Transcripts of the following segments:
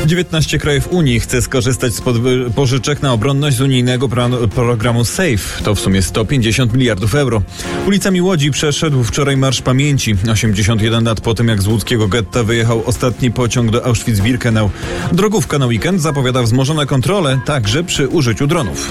19 krajów Unii chce skorzystać z pożyczek na obronność z unijnego programu SAFE. To w sumie 150 miliardów euro. Ulicami Łodzi przeszedł wczoraj Marsz Pamięci. 81 lat po tym, jak z łódzkiego getta wyjechał ostatni pociąg do Auschwitz-Birkenau. Drogówka na weekend zapowiada wzmożone kontrole, także przy użyciu dronów.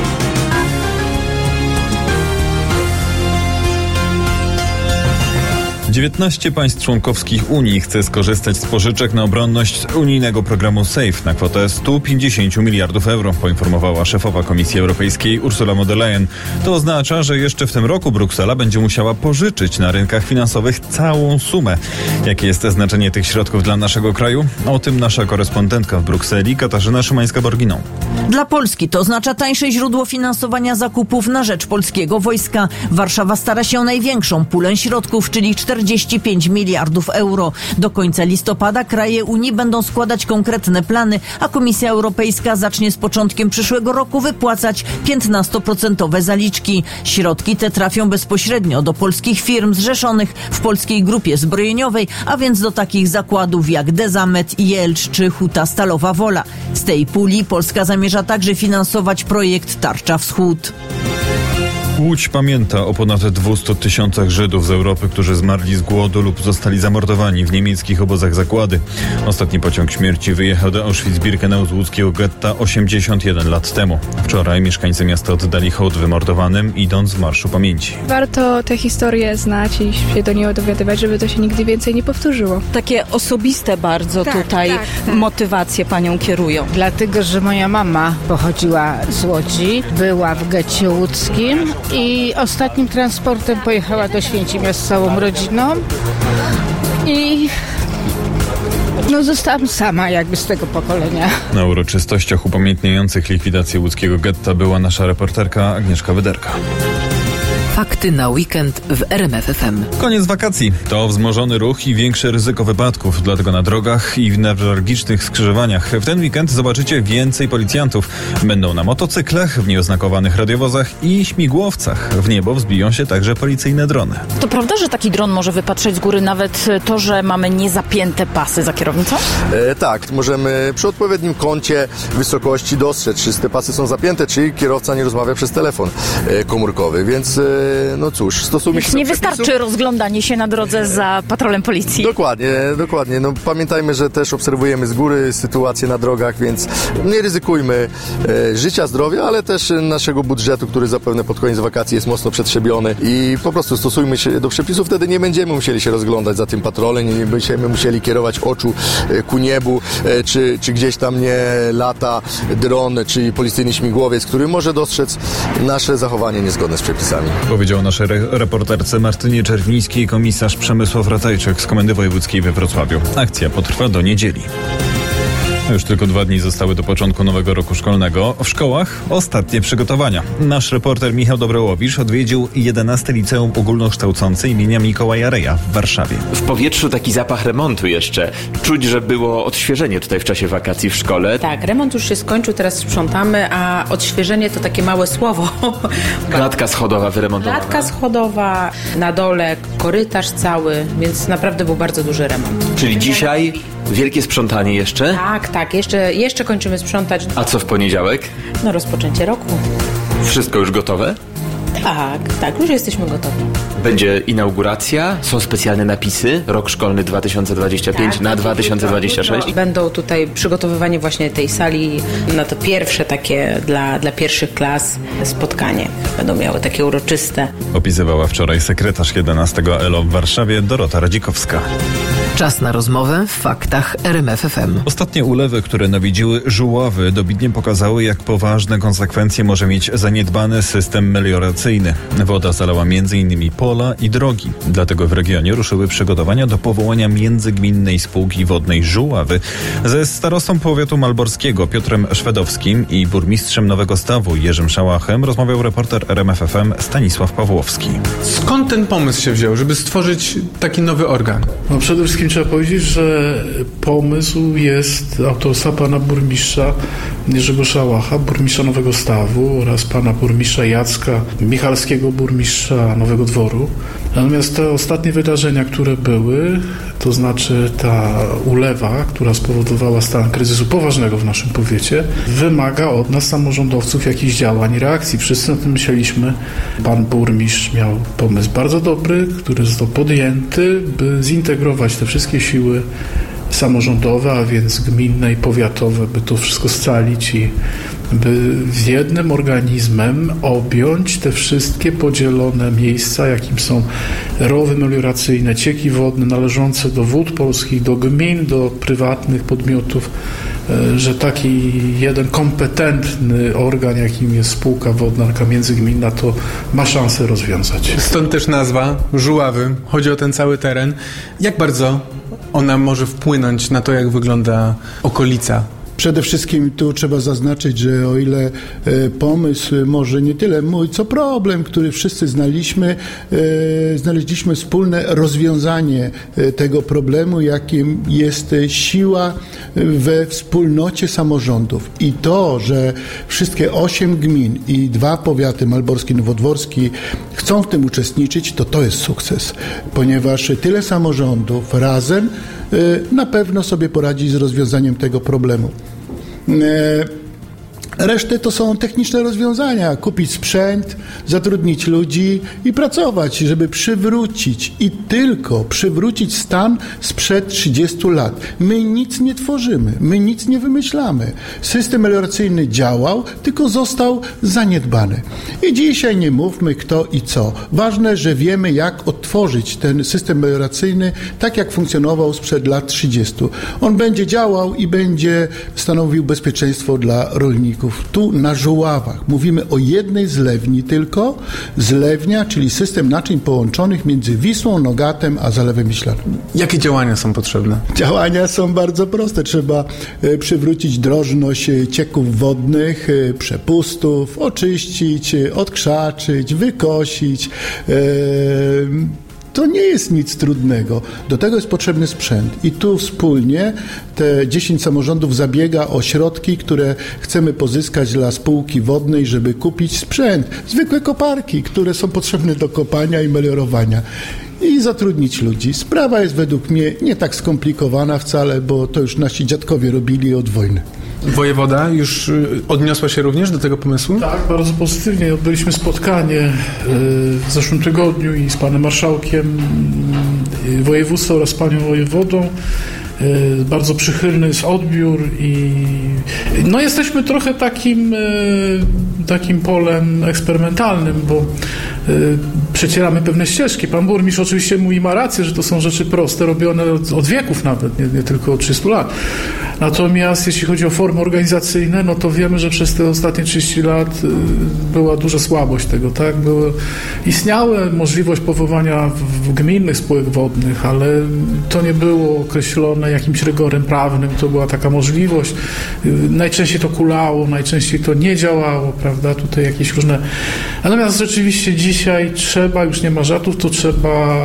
Dziewiętnaście państw członkowskich Unii chce skorzystać z pożyczek na obronność z unijnego programu SAFE na kwotę 150 miliardów euro, poinformowała szefowa Komisji Europejskiej Ursula von der Leyen. To oznacza, że jeszcze w tym roku Bruksela będzie musiała pożyczyć na rynkach finansowych całą sumę. Jakie jest znaczenie tych środków dla naszego kraju? O tym nasza korespondentka w Brukseli Katarzyna Szymańska-Borginą. Dla Polski to oznacza tańsze źródło finansowania zakupów na rzecz polskiego wojska. Warszawa stara się o największą pulę środków, czyli 45 miliardów euro. Do końca listopada kraje Unii będą składać konkretne plany, a Komisja Europejska zacznie z początkiem przyszłego roku wypłacać 15% zaliczki. Środki te trafią bezpośrednio do polskich firm zrzeszonych w Polskiej Grupie Zbrojeniowej, a więc do takich zakładów jak Dezamet, Jelcz czy Huta Stalowa Wola. Z tej puli Polska zamierza także finansować projekt Tarcza Wschód. Łódź pamięta o ponad 200 tysiącach Żydów z Europy, którzy zmarli z głodu lub zostali zamordowani w niemieckich obozach zagłady. Ostatni pociąg śmierci wyjechał do Auschwitz-Birkenau z łódzkiego getta 81 lat temu. Wczoraj mieszkańcy miasta oddali hołd wymordowanym, idąc w Marszu Pamięci. Warto tę historię znać i się do niej dowiadywać, żeby to się nigdy więcej nie powtórzyło. Takie osobiste bardzo tutaj motywacje panią kierują. Dlatego, że moja mama pochodziła z Łodzi, była w getcie łódzkim i ostatnim transportem pojechała do Święcimia z całą rodziną i zostałam sama jakby z tego pokolenia. Na uroczystościach upamiętniających likwidację łódzkiego getta była nasza reporterka Agnieszka Wyderka. Fakty na weekend w RMF FM. Koniec wakacji. To wzmożony ruch i większe ryzyko wypadków. Dlatego na drogach i w newralgicznych skrzyżowaniach w ten weekend zobaczycie więcej policjantów. Będą na motocyklach, w nieoznakowanych radiowozach i śmigłowcach. W niebo wzbiją się także policyjne drony. To prawda, że taki dron może wypatrzeć z góry nawet to, że mamy niezapięte pasy za kierownicą? Tak, możemy przy odpowiednim kącie wysokości dostrzec, czy te pasy są zapięte, czy kierowca nie rozmawia przez telefon komórkowy, więc no cóż, stosujmy się do nie przepisów. wystarczy rozglądanie się na drodze za patrolem policji. Dokładnie. No, pamiętajmy, że też obserwujemy z góry sytuację na drogach, więc nie ryzykujmy życia, zdrowia, ale też naszego budżetu, który zapewne pod koniec wakacji jest mocno przetrzebiony i po prostu stosujmy się do przepisów, wtedy nie będziemy musieli się rozglądać za tym patrolem, nie będziemy musieli kierować oczu ku niebu, czy gdzieś tam nie lata dron, czy policyjny śmigłowiec, który może dostrzec nasze zachowanie niezgodne z przepisami. Powiedział naszej reporterce Martynie Czerwińskiej komisarz Przemysław Ratajczyk z Komendy Wojewódzkiej we Wrocławiu. Akcja potrwa do niedzieli. Już tylko 2 dni zostały do początku nowego roku szkolnego. W szkołach ostatnie przygotowania. Nasz reporter Michał Dobrołowicz odwiedził 11 Liceum Ogólnokształcące imienia Mikołaja Reja w Warszawie. W powietrzu taki zapach remontu jeszcze. Czuć, że było odświeżenie tutaj w czasie wakacji w szkole. Tak, remont już się skończył, teraz sprzątamy, a odświeżenie to takie małe słowo. Klatka schodowa wyremontowana. Klatka schodowa, na dole korytarz cały, więc naprawdę był bardzo duży remont. Czyli dzisiaj wielkie sprzątanie jeszcze? Tak, jeszcze kończymy sprzątać. A co w poniedziałek? No rozpoczęcie roku. Wszystko już gotowe? Tak, już jesteśmy gotowi. Będzie inauguracja, są specjalne napisy, rok szkolny 2025 na 2026. Będą tutaj przygotowywanie właśnie tej sali na to pierwsze takie dla pierwszych klas spotkanie. Będą miały takie uroczyste. Opisywała wczoraj sekretarz 11 ELO w Warszawie Dorota Radzikowska. Czas na rozmowę w faktach RMF FM. Ostatnie ulewy, które nawiedziły Żuławy, dobitnie pokazały, jak poważne konsekwencje może mieć zaniedbany system melioracyjny. Woda zalała m.in. pola i drogi. Dlatego w regionie ruszyły przygotowania do powołania międzygminnej spółki wodnej Żuławy. Ze starostą powiatu malborskiego Piotrem Szwedowskim i burmistrzem Nowego Stawu Jerzym Szałachem rozmawiał reporter RMF FM Stanisław Pawłowski. Skąd ten pomysł się wziął, żeby stworzyć taki nowy organ? No przede wszystkim trzeba powiedzieć, że pomysł jest autorstwa pana burmistrza Jerzego Szałacha, burmistrza Nowego Stawu oraz pana burmistrza Jacka Michalskiego, burmistrza Nowego Dworu. Natomiast te ostatnie wydarzenia, które były, to znaczy ta ulewa, która spowodowała stan kryzysu poważnego w naszym powiecie, wymaga od nas, samorządowców, jakichś działań i reakcji. Wszyscy na tym myśleliśmy. Pan burmistrz miał pomysł bardzo dobry, który został podjęty, by zintegrować te wszystkie siły samorządowe, a więc gminne i powiatowe, by to wszystko scalić i by jednym organizmem objąć te wszystkie podzielone miejsca, jakim są rowy melioracyjne, cieki wodne należące do Wód Polskich, do gmin, do prywatnych podmiotów, że taki jeden kompetentny organ, jakim jest spółka wodna międzygminna, to ma szansę rozwiązać. Stąd też nazwa Żuławy. Chodzi o ten cały teren. Jak bardzo ona może wpłynąć na to, jak wygląda okolica? Przede wszystkim tu trzeba zaznaczyć, że o ile pomysł może nie tyle mój, co problem, który wszyscy znaleźliśmy wspólne rozwiązanie tego problemu, jakim jest siła we wspólnocie samorządów. I to, że wszystkie 8 gmin i 2 powiaty, malborski, nowodworski, chcą w tym uczestniczyć, to jest sukces, ponieważ tyle samorządów razem na pewno sobie poradzi z rozwiązaniem tego problemu. Resztę to są techniczne rozwiązania. Kupić sprzęt, zatrudnić ludzi i pracować, żeby przywrócić i tylko przywrócić stan sprzed 30 lat. My nic nie tworzymy, my nic nie wymyślamy. System melioracyjny działał, tylko został zaniedbany. I dzisiaj nie mówmy kto i co. Ważne, że wiemy, jak odtworzyć ten system melioracyjny tak, jak funkcjonował sprzed lat 30. On będzie działał i będzie stanowił bezpieczeństwo dla rolników. Tu na Żuławach mówimy o jednej zlewni tylko, zlewnia, czyli system naczyń połączonych między Wisłą, Nogatem a Zalewem Wiślanym. Jakie działania są potrzebne? Działania są bardzo proste. Trzeba przywrócić drożność cieków wodnych, przepustów, oczyścić, odkrzaczyć, wykosić. To nie jest nic trudnego. Do tego jest potrzebny sprzęt. I tu wspólnie te 10 samorządów zabiega o środki, które chcemy pozyskać dla spółki wodnej, żeby kupić sprzęt. Zwykłe koparki, które są potrzebne do kopania i meliorowania. I zatrudnić ludzi. Sprawa jest według mnie nie tak skomplikowana wcale, bo to już nasi dziadkowie robili od wojny. Wojewoda już odniosła się również do tego pomysłu? Tak, bardzo pozytywnie. Odbyliśmy spotkanie w zeszłym tygodniu i z panem marszałkiem województwa oraz panią wojewodą. Bardzo przychylny jest odbiór i jesteśmy trochę takim polem eksperymentalnym, bo przecieramy pewne ścieżki. Pan burmistrz oczywiście mówi, ma rację, że to są rzeczy proste, robione od wieków nawet, nie tylko od 30 lat. Natomiast jeśli chodzi o formy organizacyjne, no to wiemy, że przez te ostatnie 30 lat była duża słabość tego, tak? Istniała możliwość powołania w gminnych spółek wodnych, ale to nie było określone jakimś rygorem prawnym, to była taka możliwość. Najczęściej to kulało, najczęściej to nie działało, prawda? Tutaj jakieś różne... Natomiast rzeczywiście dzisiaj trzeba, już nie ma żartów, to trzeba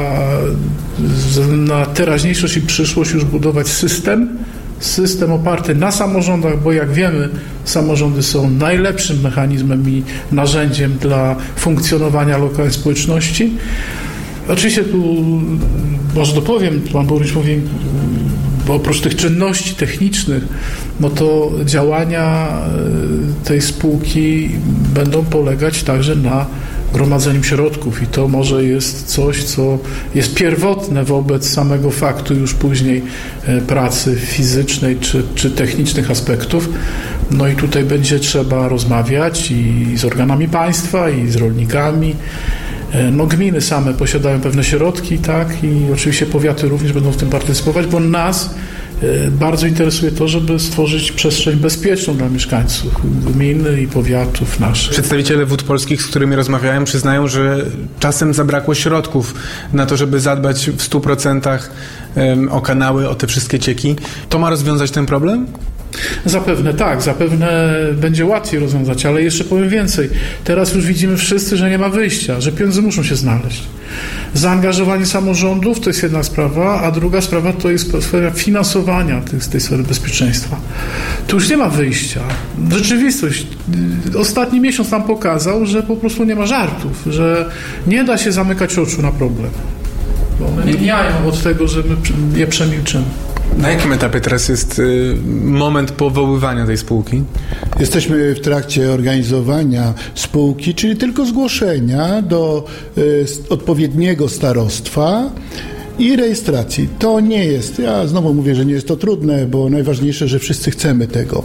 na teraźniejszość i przyszłość już budować system oparty na samorządach, bo jak wiemy, samorządy są najlepszym mechanizmem i narzędziem dla funkcjonowania lokalnej społeczności. Oczywiście tu może dopowiem, pan burmistrz mówi, bo oprócz tych czynności technicznych, no to działania tej spółki będą polegać także na gromadzeniu środków i to może jest coś, co jest pierwotne wobec samego faktu już później pracy fizycznej czy technicznych aspektów. No i tutaj będzie trzeba rozmawiać i z organami państwa, i z rolnikami. No gminy same posiadają pewne środki, tak, i oczywiście powiaty również będą w tym partycypować, bo nas bardzo interesuje to, żeby stworzyć przestrzeń bezpieczną dla mieszkańców gminy i powiatów naszych. Przedstawiciele Wód Polskich, z którymi rozmawiałem, przyznają, że czasem zabrakło środków na to, żeby zadbać w 100% o kanały, o te wszystkie cieki. To ma rozwiązać ten problem? Zapewne tak, zapewne będzie łatwiej rozwiązać, ale jeszcze powiem więcej. Teraz już widzimy wszyscy, że nie ma wyjścia, że pieniądze muszą się znaleźć. Zaangażowanie samorządów to jest jedna sprawa, a druga sprawa to jest sfera finansowania tej sfery bezpieczeństwa. Tu już nie ma wyjścia. Rzeczywistość. Ostatni miesiąc nam pokazał, że po prostu nie ma żartów, że nie da się zamykać oczu na problem. Bo one nie mijają od tego, że my je przemilczymy. Na jakim etapie teraz jest moment powoływania tej spółki? Jesteśmy w trakcie organizowania spółki, czyli tylko zgłoszenia do odpowiedniego starostwa i rejestracji. To nie jest, ja znowu mówię, że nie jest to trudne, bo najważniejsze, że wszyscy chcemy tego.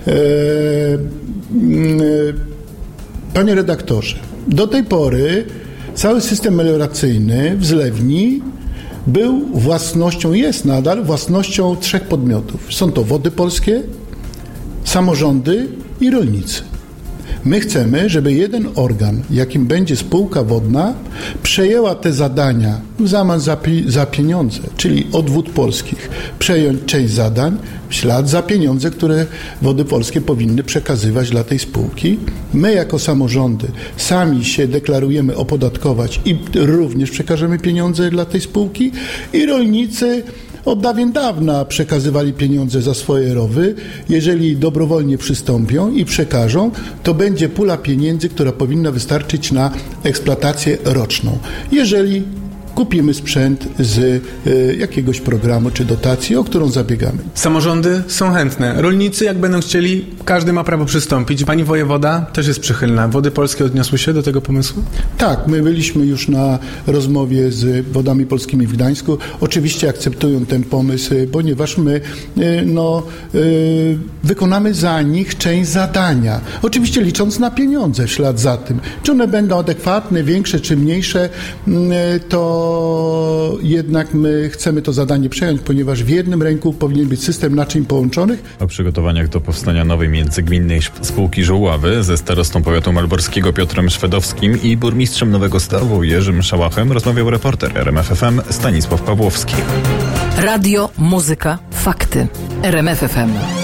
Panie redaktorze, do tej pory cały system melioracyjny w Zlewni był własnością, jest nadal własnością 3 podmiotów. Są to Wody Polskie, samorządy i rolnicy. My chcemy, żeby jeden organ, jakim będzie spółka wodna, przejęła te zadania w zamian za pieniądze, czyli od Wód Polskich przejąć część zadań w ślad za pieniądze, które Wody Polskie powinny przekazywać dla tej spółki. My jako samorządy sami się deklarujemy opodatkować i również przekażemy pieniądze dla tej spółki i rolnicy od dawien dawna przekazywali pieniądze za swoje rowy. Jeżeli dobrowolnie przystąpią i przekażą, to będzie pula pieniędzy, która powinna wystarczyć na eksploatację roczną. Jeżeli kupimy sprzęt z jakiegoś programu czy dotacji, o którą zabiegamy. Samorządy są chętne. Rolnicy, jak będą chcieli, każdy ma prawo przystąpić. Pani wojewoda też jest przychylna. Wody Polskie odniosły się do tego pomysłu? Tak, my byliśmy już na rozmowie z Wodami Polskimi w Gdańsku. Oczywiście akceptują ten pomysł, ponieważ my wykonamy za nich część zadania. Oczywiście licząc na pieniądze w ślad za tym. Czy one będą adekwatne, większe czy mniejsze, to jednak my chcemy to zadanie przejąć, ponieważ w jednym ręku powinien być system naczyń połączonych. O przygotowaniach do powstania nowej międzygminnej spółki Żuławy ze starostą powiatu malborskiego Piotrem Szwedowskim i burmistrzem Nowego Stawu Jerzym Szałachem rozmawiał reporter RMF FM Stanisław Pawłowski. Radio, muzyka, fakty. RMF FM.